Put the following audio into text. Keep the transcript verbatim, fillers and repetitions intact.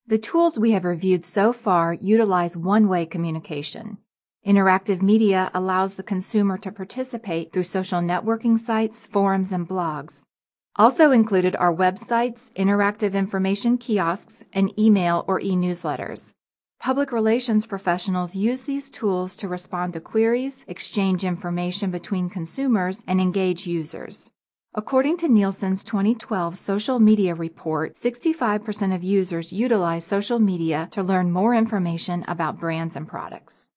The tools we have reviewed so far utilize one-way communication. Interactive media allows the consumer to participate through social networking sites, forums, and blogs. Also included are websites, interactive information kiosks, and email or e-newsletters. Public relations professionals use these tools to respond to queries, exchange information between consumers, and engage users. According to Nielsen's twenty twelve social media report, sixty-five percent of users utilize social media to learn more information about brands and products.